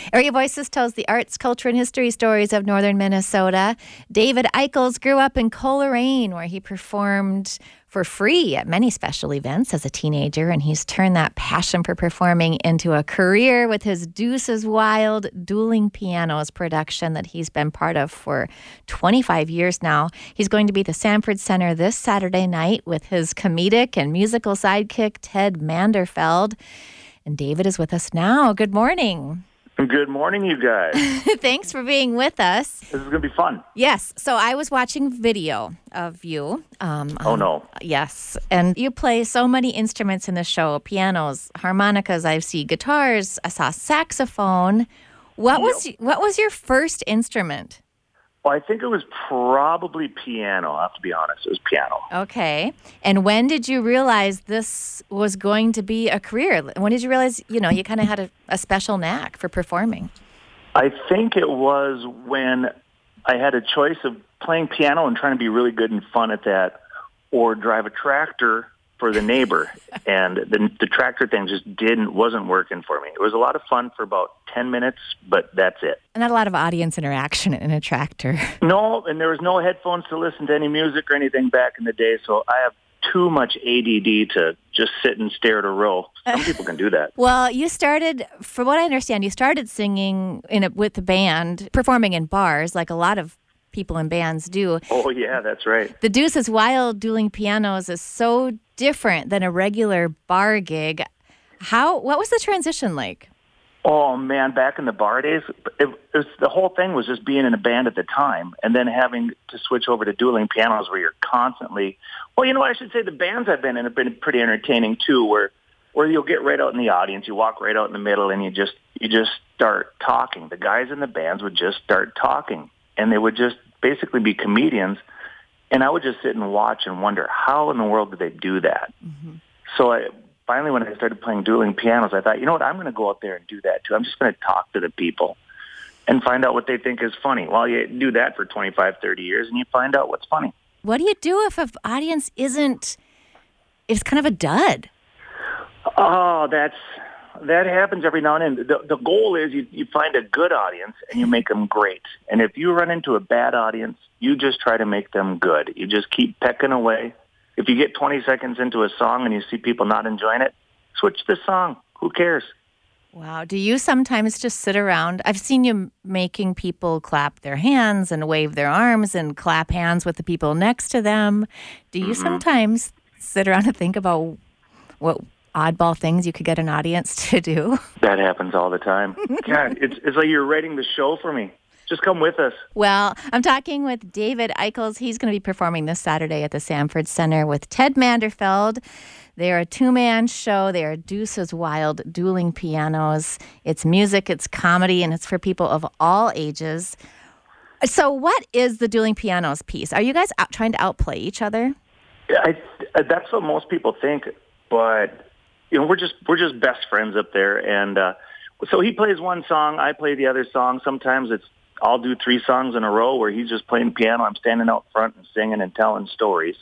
Area Voices tells the arts, culture, and history stories of northern Minnesota. David Eichels grew up in Coleraine, where he performed for free at many special events as a teenager, and he's turned that passion for performing into a career with his Deuces Wild Dueling Pianos production that he's been part of for 25 years now. He's going to be at the Sanford Center this Saturday night with his comedic and musical sidekick, Ted Manderfeld. And David is with us now. Good morning. Good morning, you guys. Thanks for being with us. This is going to be fun. Yes. So I was watching video of you. Oh, no. Yes. And you play so many instruments in the show. Pianos, harmonicas, I see guitars. I saw saxophone. What was your first instrument? Well, I think it was probably piano. I have to be honest. It was piano. Okay. And when did you realize this was going to be a career? When did you realize, you kind of had a special knack for performing? I think it was when I had a choice of playing piano and trying to be really good and fun at that, or drive a tractor for the neighbor. And the tractor thing just wasn't working for me. It was a lot of fun for about 10 minutes, but that's it. Not a lot of audience interaction in a tractor. No, and there was no headphones to listen to any music or anything back in the day, so I have too much ADD to just sit and stare at a row. Some people can do that. Well, you started, from what I understand, you started singing with the band, performing in bars like a lot of people in bands do. Oh, yeah, that's right. The Deuces Wild Dueling Pianos is so different than a regular bar gig. What was the transition like? Oh, man, back in the bar days, the whole thing was just being in a band at the time and then having to switch over to dueling pianos where you're constantly... Well, I should say the bands I've been in have been pretty entertaining, too, where you'll get right out in the audience, you walk right out in the middle, and you just start talking. The guys in the bands would just start talking, and they would just basically be comedians, and I would just sit and watch and wonder, how in the world did they do that? Mm-hmm. So finally, when I started playing dueling pianos, I thought, you know what, I'm going to go out there and do that, too. I'm just going to talk to the people and find out what they think is funny. Well, you do that for 25, 30 years, and you find out what's funny. What do you do if an audience it's kind of a dud? Oh, that happens every now and then. The goal is you find a good audience and you make them great. And if you run into a bad audience, you just try to make them good. You just keep pecking away. If you get 20 seconds into a song and you see people not enjoying it, switch the song. Who cares? Wow. Do you sometimes just sit around? I've seen you making people clap their hands and wave their arms and clap hands with the people next to them. Do you sometimes sit around and think about what oddball things you could get an audience to do? That happens all the time. God, it's like you're writing the show for me. Just come with us. Well, I'm talking with David Eichels. He's going to be performing this Saturday at the Sanford Center with Ted Manderfeld. They are a two-man show. They are Deuces Wild Dueling Pianos. It's music, it's comedy, and it's for people of all ages. So what is the Dueling Pianos piece? Are you guys trying to outplay each other? That's what most people think, but we're just best friends up there. And so he plays one song, I play the other song. Sometimes I'll do 3 songs in a row where he's just playing piano. I'm standing out front and singing and telling stories.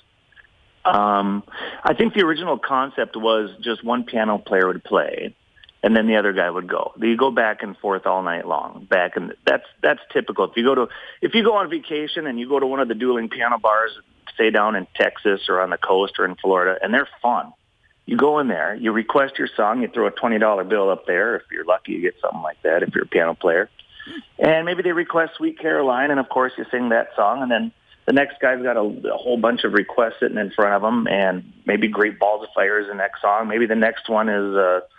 I think the original concept was just one piano player would play, and then the other guy would go. You go back and forth all night long. That's typical. If you go on vacation and you go to one of the dueling piano bars, say down in Texas or on the coast or in Florida, and they're fun. You go in there, you request your song, you throw a $20 bill up there. If you're lucky, you get something like that if you're a piano player. And maybe they request Sweet Caroline, and of course you sing that song, and then the next guy's got a whole bunch of requests sitting in front of him, and maybe Great Balls of Fire is the next song. Maybe the next one is,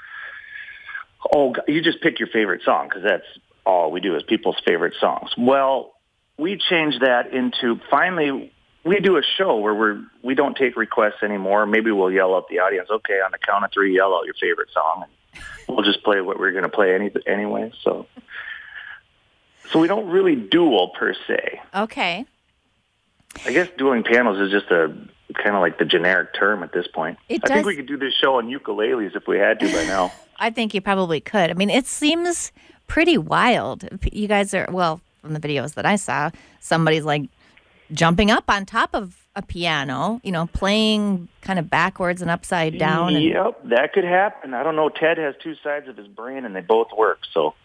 you just pick your favorite song, because that's all we do is people's favorite songs. Well, we changed that into, finally, we do a show where we don't take requests anymore. Maybe we'll yell at the audience, okay, on the count of 3, yell out your favorite song, and we'll just play what we're going to play anyway. So we don't really duel, per se. Okay. I guess dueling pianos is just a kind of like the generic term at this point. I think we could do this show on ukuleles if we had to by now. I think you probably could. I mean, it seems pretty wild. You guys are, well, from the videos that I saw, somebody's like jumping up on top of a piano, playing kind of backwards and upside down. Yep, that could happen. I don't know. Ted has 2 sides of his brain, and they both work. So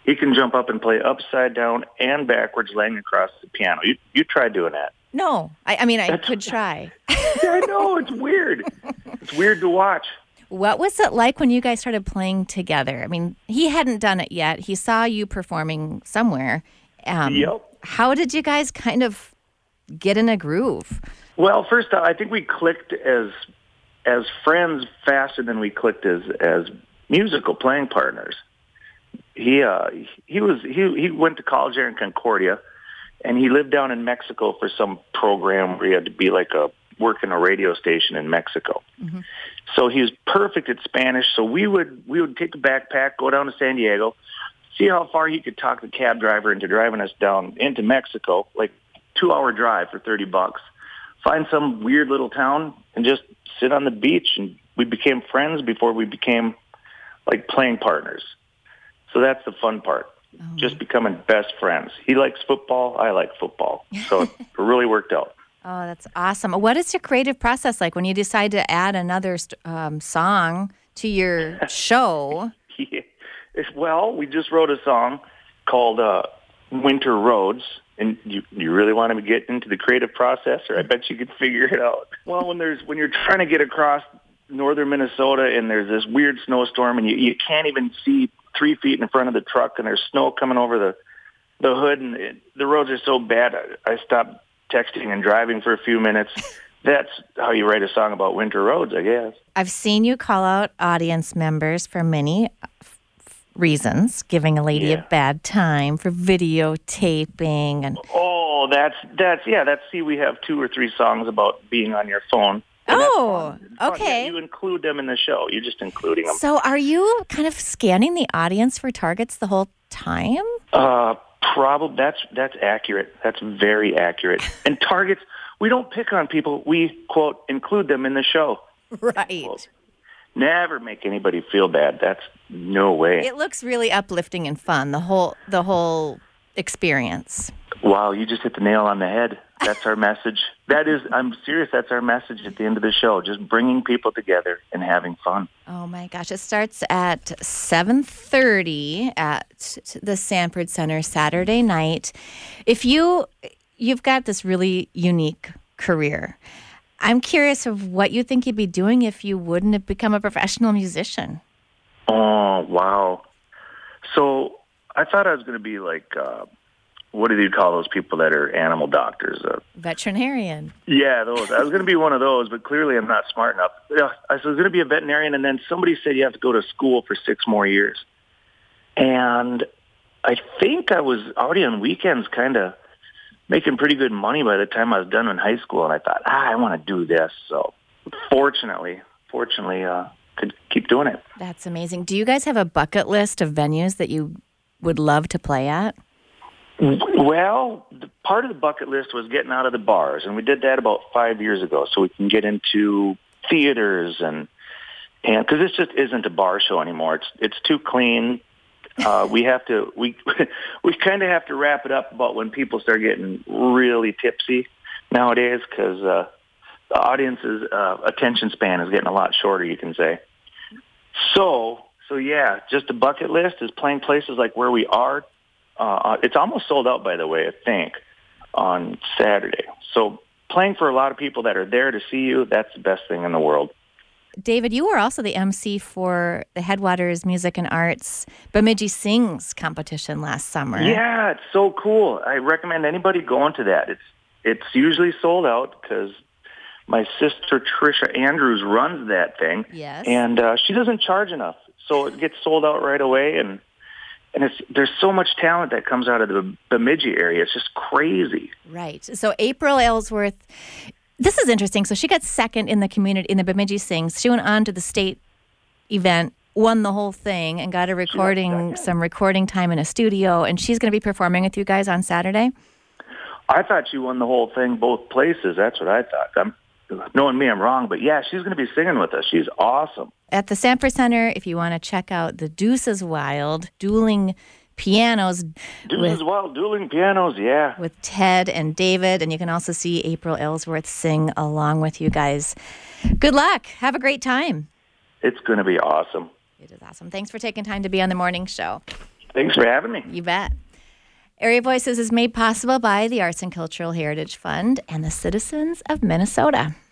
He can jump up and play upside down and backwards laying across the piano. You try doing that. No, I mean, I could try. Yeah, I know. It's weird. It's weird to watch. What was it like when you guys started playing together? I mean, he hadn't done it yet. He saw you performing somewhere. Yep. How did you guys kind of get in a groove? Well, first, I think we clicked as friends faster than we clicked as musical playing partners. He went to college there in Concordia, and he lived down in Mexico for some program where he had to be work in a radio station in Mexico. Mm-hmm. So he was perfect at Spanish. So we would take a backpack, go down to San Diego, see how far he could talk the cab driver into driving us down into Mexico, like 2-hour drive for $30. Find some weird little town and just sit on the beach. And we became friends before we became like playing partners. So that's the fun part. Oh. Just becoming best friends. He likes football. I like football. So it really worked out. Oh, that's awesome. What is your creative process like when you decide to add another song to your show? Yeah. Well, we just wrote a song called Winter Roads. And you really want to get into the creative process, or I bet you could figure it out. Well, when you're trying to get across northern Minnesota and there's this weird snowstorm and you can't even see 3 feet in front of the truck and there's snow coming over the hood and the roads are so bad, I stopped texting and driving for a few minutes. That's how you write a song about winter roads, I guess. I've seen you call out audience members for many reasons, giving a lady a bad time for videotaping and we have 2 or 3 songs about being on your phone. Oh, okay. Yeah, you include them in the show. You're just including them. So are you kind of scanning the audience for targets the whole time? Probably. That's accurate. That's very accurate. And targets, we don't pick on people. We, quote, include them in the show. Right. Quote. Never make anybody feel bad. That's no way. It looks really uplifting and fun, the whole experience. Wow, you just hit the nail on the head. That's our message. I'm serious, that's our message at the end of the show, just bringing people together and having fun. Oh my gosh, it starts at 7:30 at the Sanford Center Saturday night. If you've got this really unique career, I'm curious of what you think you'd be doing if you wouldn't have become a professional musician. Oh, wow. So I thought I was going to be like, what do you call those people that are animal doctors? Veterinarian. Yeah, those. I was going to be one of those, but clearly I'm not smart enough. Yeah, I was going to be a veterinarian, and then somebody said you have to go to school for 6 more years. And I think I was already on weekends kind of making pretty good money by the time I was done in high school, and I thought, I want to do this. So fortunately, could keep doing it. That's amazing. Do you guys have a bucket list of venues that you would love to play at? Well, part of the bucket list was getting out of the bars, and we did that about 5 years ago, so we can get into theaters and because this just isn't a bar show anymore. It's too clean. We kind of have to wrap it up about when people start getting really tipsy nowadays because the audience's attention span is getting a lot shorter, you can say. So yeah, just a bucket list is playing places like where we are. It's almost sold out, by the way, I think, on Saturday. So playing for a lot of people that are there to see you, that's the best thing in the world. David, you were also the MC for the Headwaters Music and Arts Bemidji Sings competition last summer. Yeah, it's so cool. I recommend anybody going to that. It's usually sold out because my sister Trisha Andrews runs that thing. Yes. And she doesn't charge enough, so it gets sold out right away. And there's so much talent that comes out of the Bemidji area. It's just crazy. Right. So April Ellsworth, this is interesting. So she got second in the community, in the Bemidji Sings. She went on to the state event, won the whole thing, and got some recording time in a studio. And she's going to be performing with you guys on Saturday? I thought she won the whole thing both places. That's what I thought. Knowing me, I'm wrong. But yeah, she's going to be singing with us. She's awesome. At the Sanford Center, if you want to check out the Deuces Wild dueling pianos. Deuces Wild dueling pianos, yeah. With Ted and David. And you can also see April Ellsworth sing along with you guys. Good luck. Have a great time. It's going to be awesome. It is awesome. Thanks for taking time to be on the morning show. Thanks for having me. You bet. Area Voices is made possible by the Arts and Cultural Heritage Fund and the citizens of Minnesota.